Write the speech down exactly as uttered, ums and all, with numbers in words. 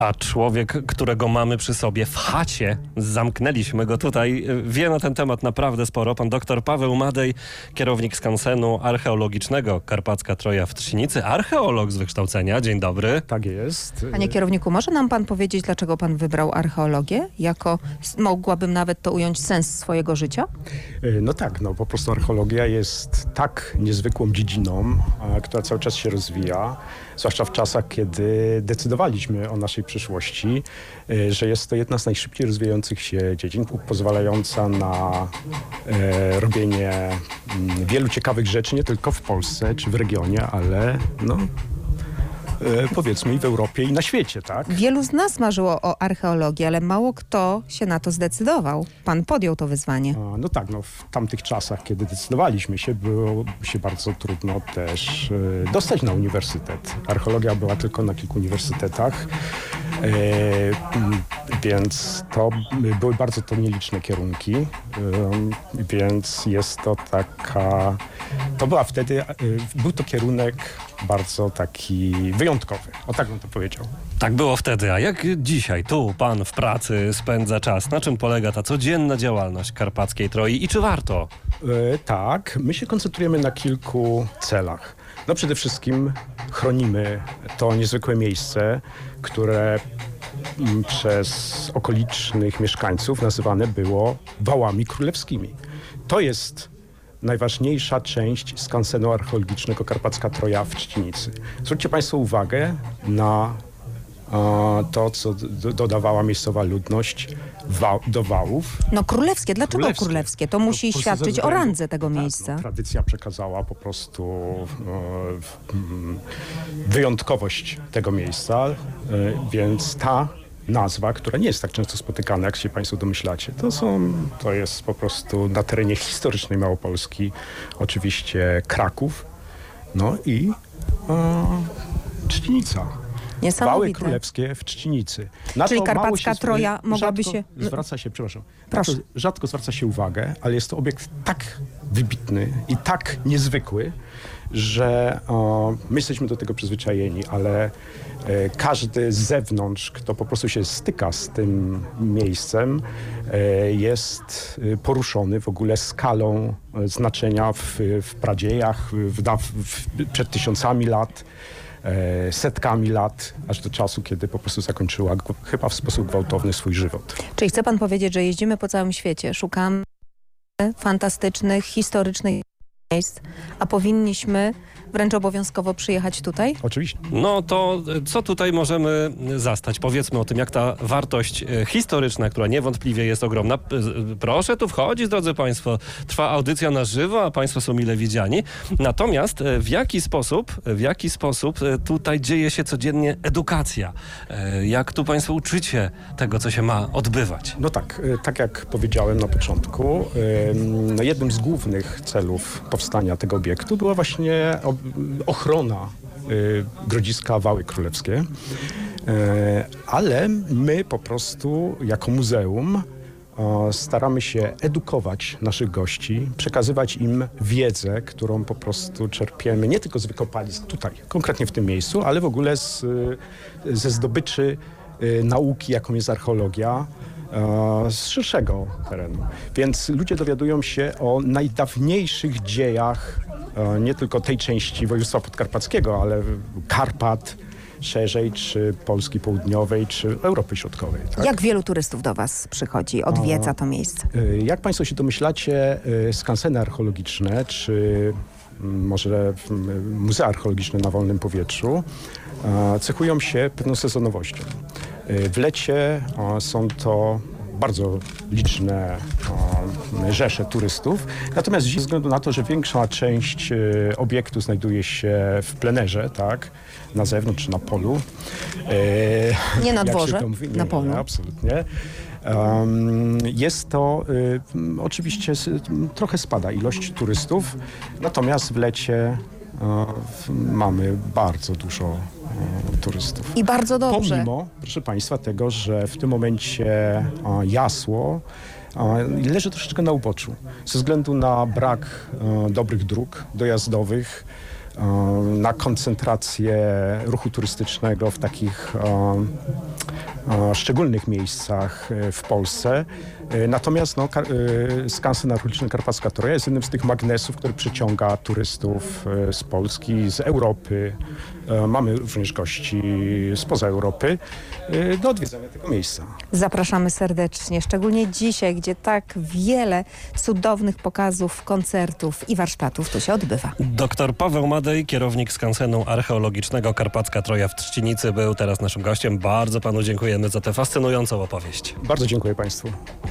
A człowiek, którego mamy przy sobie w chacie, zamknęliśmy go tutaj, wie na ten temat naprawdę sporo. Pan doktor Paweł Madej, kierownik skansenu archeologicznego Karpacka Troja w Trzcinicy, archeolog z wykształcenia. Dzień dobry. Tak jest. Panie kierowniku, może nam pan powiedzieć, dlaczego pan wybrał archeologię? Jako, mogłabym nawet to ująć, sens swojego życia? No tak, no po prostu archeologia jest tak niezwykłą dziedziną, która cały czas się rozwija, zwłaszcza w czasach, kiedy decydowaliśmy o naszej przyszłości, że jest to jedna z najszybciej rozwijających się dziedzin, pozwalająca na e, robienie m, wielu ciekawych rzeczy, nie tylko w Polsce czy w regionie, ale no, e, powiedzmy i w Europie i na świecie, tak? Wielu z nas marzyło o archeologii, ale mało kto się na to zdecydował. Pan podjął to wyzwanie. A, no tak, no w tamtych czasach, kiedy decydowaliśmy się, było się bardzo trudno też e, dostać na uniwersytet. Archeologia była tylko na kilku uniwersytetach. E, m, więc to były bardzo to nieliczne kierunki, e, więc jest to taka, to była wtedy, e, był to kierunek bardzo taki wyjątkowy, o tak bym to powiedział. Tak było wtedy, a jak dzisiaj tu pan w pracy spędza czas? Na czym polega ta codzienna działalność Karpackiej Troi i czy warto? E, tak, my się koncentrujemy na kilku celach. No przede wszystkim chronimy to niezwykłe miejsce, które przez okolicznych mieszkańców nazywane było wałami królewskimi. To jest najważniejsza część skansenu archeologicznego Karpacka Troja w Trzcinicy. Zwróćcie państwo uwagę na a, to, co do, dodawała miejscowa ludność wa- do wałów. No królewskie. Dlaczego królewskie? królewskie? To musi po prostu świadczyć ze o względu- randze tego tak, miejsca. No, tradycja przekazała po prostu e, w- m, wyjątkowość tego miejsca, e, więc ta nazwa, która nie jest tak często spotykana, jak się państwo domyślacie, to są, to jest po prostu na terenie historycznej Małopolski oczywiście Kraków, no i e, Trzcinica. Wały Niesamowite. królewskie w Trzcinicy. Na Czyli to mało Karpacka się, Troja mogłaby rzadko się... Zwraca się, przepraszam. Proszę. Na to rzadko zwraca się uwagę, ale jest to obiekt tak wybitny i tak niezwykły, że o, my jesteśmy do tego przyzwyczajeni, ale e, każdy z zewnątrz, kto po prostu się styka z tym miejscem, e, jest e, poruszony w ogóle skalą e, znaczenia w, w pradziejach, w, w, w, przed tysiącami lat, e, setkami lat, aż do czasu, kiedy po prostu zakończyła g- chyba w sposób gwałtowny swój żywot. Czyli chce pan powiedzieć, że jeździmy po całym świecie, szukamy fantastycznych, historycznych miejsc, a powinniśmy wręcz obowiązkowo przyjechać tutaj? Oczywiście. No to co tutaj możemy zastać? Powiedzmy o tym, jak ta wartość e, historyczna, która niewątpliwie jest ogromna. P- z- Proszę tu wchodzić, drodzy państwo. Trwa audycja na żywo, a państwo są mile widziani. Natomiast e, w jaki sposób, w jaki sposób e, tutaj dzieje się codziennie edukacja? E, Jak tu państwo uczycie tego, co się ma odbywać? No tak, y, tak jak powiedziałem na początku, ym, no jednym z głównych celów powstania tego obiektu była właśnie o- ochrona y, Grodziska Wały Królewskie, Y, ale my po prostu jako muzeum o, staramy się edukować naszych gości, przekazywać im wiedzę, którą po prostu czerpiemy nie tylko z wykopalisk tutaj, konkretnie w tym miejscu, ale w ogóle z, y, ze zdobyczy y, nauki, jaką jest archeologia, e, z szerszego terenu. Więc ludzie dowiadują się o najdawniejszych dziejach e, nie tylko tej części województwa podkarpackiego, ale Karpat szerzej, czy Polski Południowej, czy Europy Środkowej. Tak? Jak wielu turystów do was przychodzi, odwiedza to miejsce? E, Jak państwo się domyślacie, e, skanseny archeologiczne, czy mm, może mm, muzea archeologiczne na wolnym powietrzu e, cechują się pewną sezonowością. E, W lecie e, są to bardzo liczne e, rzesze turystów, natomiast ze względu na to, że większa część e, obiektu znajduje się w plenerze, tak, na zewnątrz, na polu. e, Nie na jak się dworze, to mówi, na nie, polu. Nie, absolutnie. Um, jest to, y, m, oczywiście s- m, trochę spada ilość turystów, natomiast w lecie y, w, mamy bardzo dużo y, turystów. I bardzo dobrze. Pomimo, proszę państwa, tego, że w tym momencie y, Jasło y, leży troszeczkę na uboczu, ze względu na brak y, dobrych dróg dojazdowych. na koncentrację ruchu turystycznego w takich szczególnych miejscach w Polsce. Natomiast no, skansen archeologiczny Karpacka Troja jest jednym z tych magnesów, który przyciąga turystów z Polski, z Europy. Mamy również gości spoza Europy do odwiedzania tego miejsca. Zapraszamy serdecznie, szczególnie dzisiaj, gdzie tak wiele cudownych pokazów, koncertów i warsztatów tu się odbywa. Doktor Paweł Madej, kierownik skansenu archeologicznego Karpacka Troja w Trzcinicy, był teraz naszym gościem. Bardzo panu dziękujemy za tę fascynującą opowieść. Bardzo dziękuję państwu.